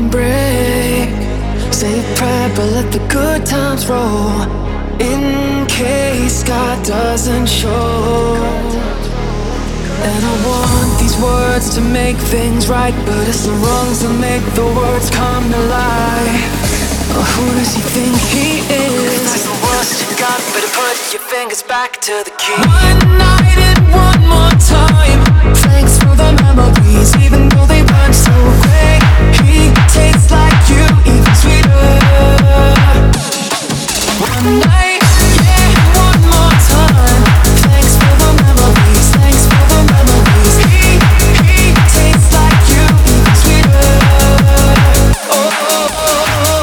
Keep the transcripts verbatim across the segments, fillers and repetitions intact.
break. Say a prayer, but let the good times roll, in case God doesn't show. And I want these words to make things right, but it's the wrongs that make the words come to life. Oh, who does he think he is? If that's the worst you got, better put your fingers back to the key. One night and one more time. Thanks for the memories, even though they weren't so great. He tastes like you, even sweeter. One night, yeah, one more time. Thanks for the memories, thanks for the memories. He, he tastes like you, even sweeter. Oh, oh, oh.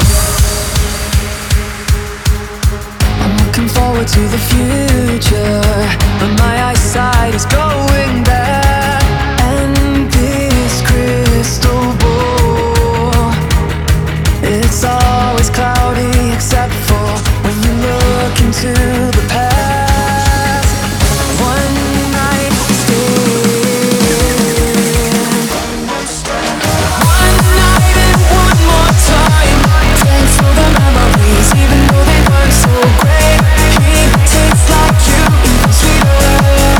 I'm looking forward to the future, but my eyesight is going back. And this crystal ball, it's always cloudy except for when you look into the past. One night stand. One night and one more time. Thanks for the memories, even though they weren't so great. He tastes like you, even sweeter.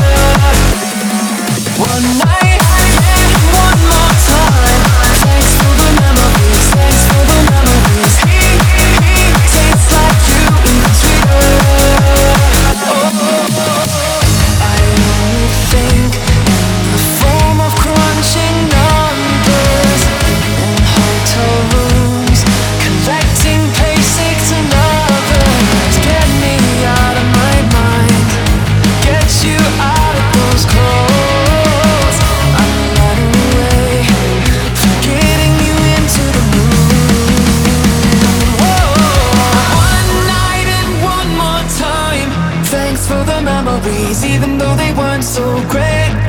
One night, yeah, one more time. Thanks for the memories, thanks for the memories. He, he tastes like you, even sweeter. Oh, oh, oh. I only think in the form of crunching numbers in hotel rooms, collecting basics and others. Get me out of my mind, get you out of those clothes. I'm running away, forgetting you into the moon. Whoa. One night and one more time. Thanks for the memories, even though they weren't so great.